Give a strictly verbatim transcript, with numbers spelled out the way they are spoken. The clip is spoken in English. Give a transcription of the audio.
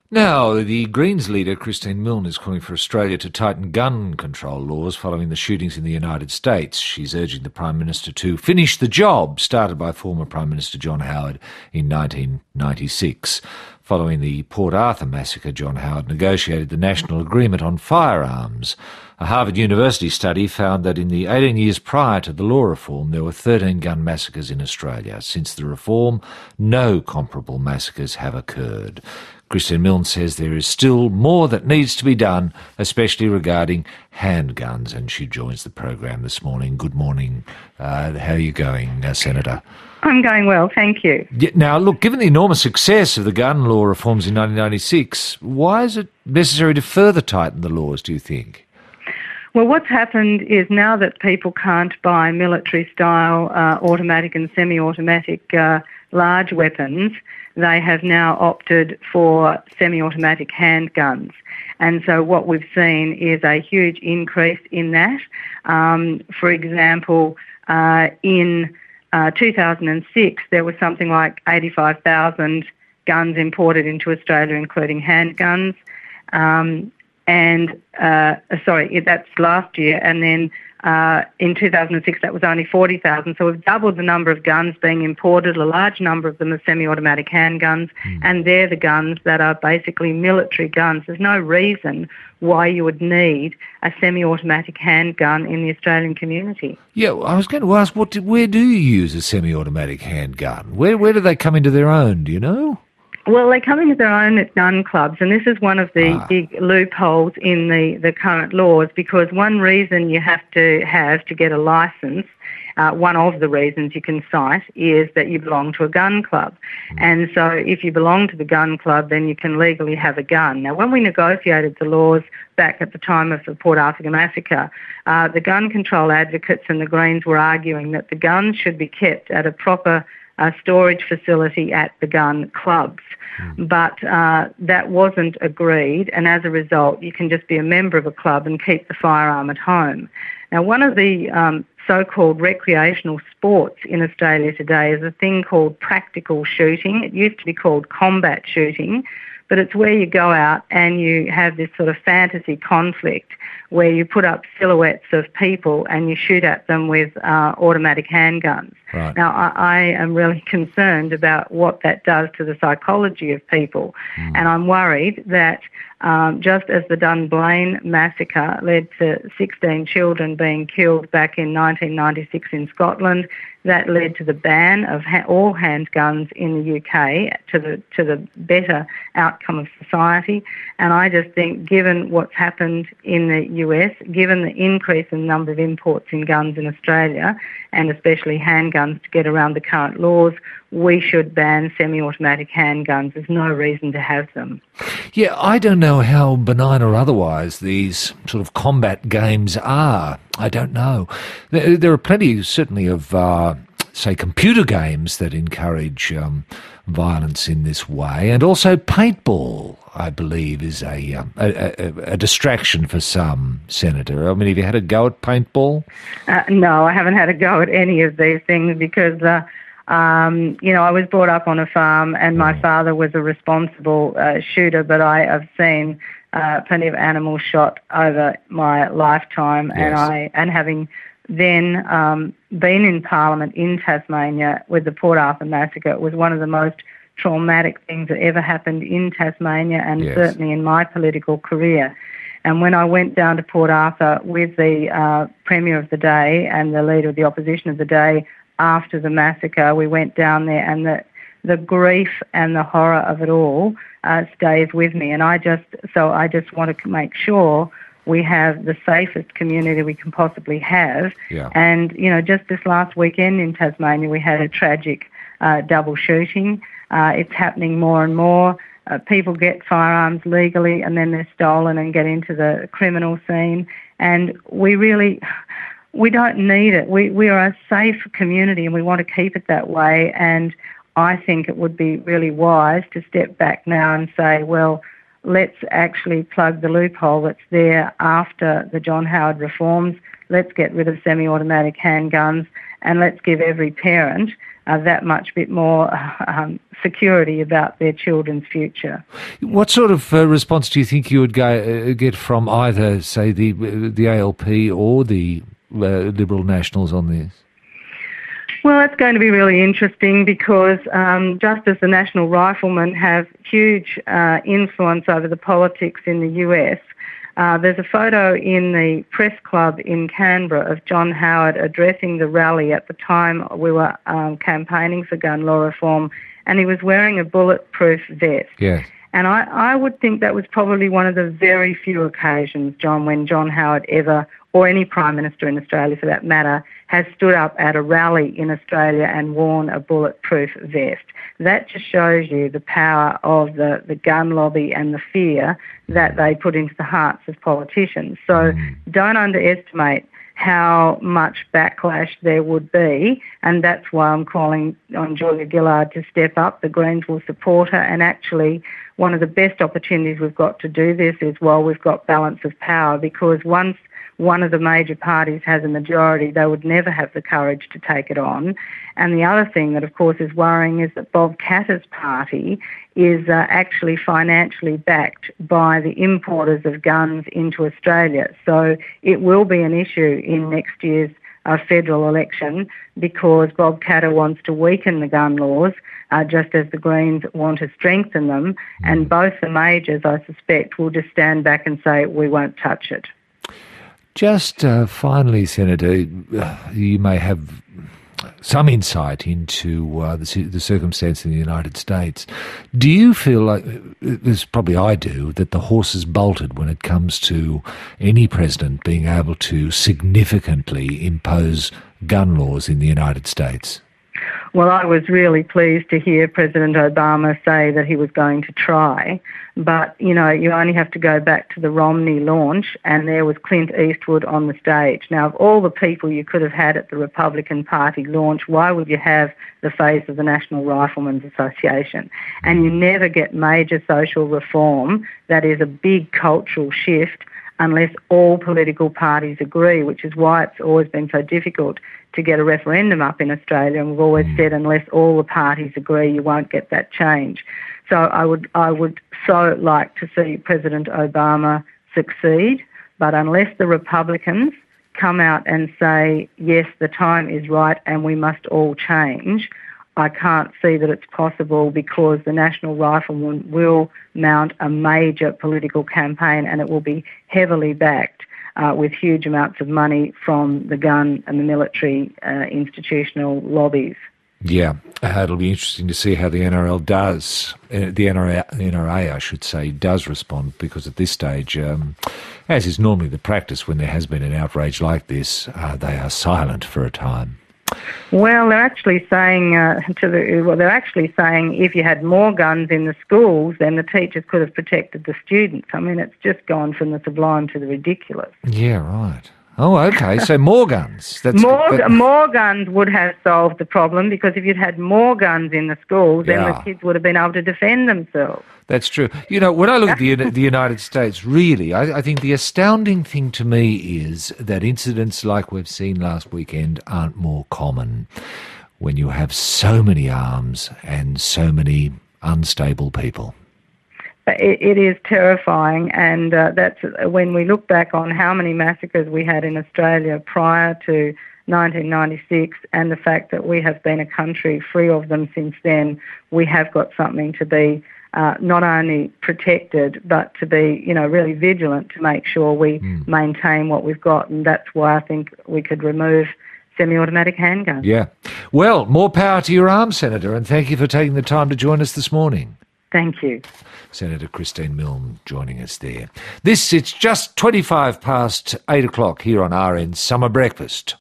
Now, the Greens leader, Christine Milne, is calling for Australia to tighten gun control laws following the shootings in the United States. She's urging the Prime Minister to finish the job started by former Prime Minister John Howard in nineteen ninety-six. Following the Port Arthur massacre, John Howard negotiated the National Agreement on Firearms. A Harvard University study found that in the eighteen years prior to the law reform, there were thirteen gun massacres in Australia. Since the reform, no comparable massacres have occurred. Christine Milne says there is still more that needs to be done, especially regarding handguns, and she joins the program this morning. Good morning. Uh, how are you going, uh, Senator? I'm going well, thank you. Yeah, now, look, given the enormous success of the gun law reforms in nineteen ninety-six, why is it necessary to further tighten the laws, do you think? Well, what's happened is now that people can't buy military-style uh, automatic and semi-automatic uh, large weapons, they have now opted for semi-automatic handguns. And so what we've seen is a huge increase in that. Um, for example, uh, in uh, two thousand six, there was something like eighty-five thousand guns imported into Australia, including handguns. Um, and, uh, sorry, that's last year. And then uh, in two thousand six, that was only forty thousand. So we've doubled the number of guns being imported. A large number of them are semi-automatic handguns, mm. and they're the guns that are basically military guns. There's no reason why you would need a semi-automatic handgun in the Australian community. Yeah, I was going to ask, what? Do, where do you use a semi-automatic handgun? Where, where do they come into their own, do you know? Well, they come into their own at gun clubs, and this is one of the ah. big loopholes in the, the current laws, because one reason you have to have to get a licence, uh, one of the reasons you can cite, is that you belong to a gun club. Mm. And so if you belong to the gun club, then you can legally have a gun. Now, when we negotiated the laws back at the time of the Port Arthur massacre, uh, the gun control advocates and the Greens were arguing that the guns should be kept at a proper a storage facility at the gun clubs. Mm. But uh, that wasn't agreed, and as a result, you can just be a member of a club and keep the firearm at home. Now, one of the um, so-called recreational sports in Australia today is a thing called practical shooting. It used to be called combat shooting, but it's where you go out and you have this sort of fantasy conflict where you put up silhouettes of people and you shoot at them with uh, automatic handguns. Right. Now, I, I am really concerned about what that does to the psychology of people, mm. and I'm worried that um, just as the Dunblane massacre led to sixteen children being killed back in nineteen ninety-six in Scotland, that led to the ban of ha- all handguns in the U K, to the to the better outcome of society. And I just think, given what's happened in the U S, given the increase in the number of imports in guns in Australia, and especially handguns to get around the current laws, we should ban semi-automatic handguns. There's no reason to have them. Yeah, I don't know how benign or otherwise these sort of combat games are. I don't know. There, there are plenty, certainly, of, uh, say, computer games that encourage um, violence in this way, and also paintball, I believe, is a, um, a, a, a distraction for some, Senator. I mean, have you had a go at paintball? Uh, no, I haven't had a go at any of these things because... Uh, Um, you know, I was brought up on a farm and my mm. father was a responsible uh, shooter, but I have seen uh, plenty of animals shot over my lifetime. Yes. and I and having then um, been in Parliament in Tasmania with the Port Arthur massacre, it was one of the most traumatic things that ever happened in Tasmania and yes. certainly in my political career. And when I went down to Port Arthur with the uh, Premier of the day and the Leader of the Opposition of the day, after the massacre, we went down there, and the the grief and the horror of it all uh, stays with me. And I just so I just want to make sure we have the safest community we can possibly have. Yeah. And you know, just this last weekend in Tasmania, we had a tragic uh, double shooting. Uh, it's happening more and more. Uh, people get firearms legally, and then they're stolen and get into the criminal scene. And we really. We don't need it. We we are a safe community and we want to keep it that way. And I think it would be really wise to step back now and say, well, let's actually plug the loophole that's there after the John Howard reforms. Let's get rid of semi-automatic handguns and let's give every parent uh, that much bit more um, security about their children's future. What sort of uh, response do you think you would go, uh, get from either, say, the the A L P or the uh, Liberal Nationals on this? Well, it's going to be really interesting because um, just as the National Riflemen have huge uh, influence over the politics in the U S, uh, there's a photo in the press club in Canberra of John Howard addressing the rally at the time we were um, campaigning for gun law reform, and he was wearing a bulletproof vest. Yes. And I, I would think that was probably one of the very few occasions, John, when John Howard ever, or any Prime Minister in Australia for that matter, has stood up at a rally in Australia and worn a bulletproof vest. That just shows you the power of the, the gun lobby and the fear that they put into the hearts of politicians. So don't underestimate how much backlash there would be, and that's why I'm calling on Julia Gillard to step up. The Greens will support her, and actually one of the best opportunities we've got to do this is while we've got balance of power, because once one of the major parties has a majority, they would never have the courage to take it on. And the other thing that, of course, is worrying is that Bob Katter's party is uh, actually financially backed by the importers of guns into Australia. So it will be an issue in next year's uh, federal election because Bob Katter wants to weaken the gun laws, uh, just as the Greens want to strengthen them. And both the majors, I suspect, will just stand back and say, we won't touch it. Just uh, finally, Senator, you may have some insight into uh, the, the circumstance in the United States. Do you feel like, this probably I do, that the horse is bolted when it comes to any president being able to significantly impose gun laws in the United States? Well, I was really pleased to hear President Obama say that he was going to try. But, you know, you only have to go back to the Romney launch, and there was Clint Eastwood on the stage. Now, of all the people you could have had at the Republican Party launch, why would you have the face of the National Riflemen's Association? And you never get major social reform that is a big cultural shift unless all political parties agree, which is why it's always been so difficult to get a referendum up in Australia. And we've always said unless all the parties agree, you won't get that change. So I would I would so like to see President Obama succeed, but unless the Republicans come out and say, yes, the time is right and we must all change, I can't see that it's possible because the National Riflemen will mount a major political campaign and it will be heavily backed uh, with huge amounts of money from the gun and the military uh, institutional lobbies. Yeah, uh, it'll be interesting to see how the N R L does, uh, the N R A, N R A, I should say, does respond, because at this stage, um, as is normally the practice when there has been an outrage like this, uh, they are silent for a time. Well, they're actually saying uh, to the well, they're actually saying if you had more guns in the schools, then the teachers could have protected the students. I mean, it's just gone from the sublime to the ridiculous. Yeah, right. Oh, okay. So more guns. That's more that... more guns would have solved the problem, because if you'd had more guns in the schools, then Yeah. the kids would have been able to defend themselves. That's true. You know, when I look at the the United States, really, I, I think the astounding thing to me is that incidents like we've seen last weekend aren't more common when you have so many arms and so many unstable people. It, it is terrifying, and uh, that's when we look back on how many massacres we had in Australia prior to nineteen ninety-six, and the fact that we have been a country free of them since then. We have got something to be uh, not only protected, but to be, you know, really vigilant to make sure we mm. maintain what we've got, and that's why I think we could remove semi-automatic handguns. Yeah. Well, more power to your arms, Senator, and thank you for taking the time to join us this morning. Thank you. Senator Christine Milne joining us there. This, it's just twenty-five past eight o'clock here on R N's Summer Breakfast.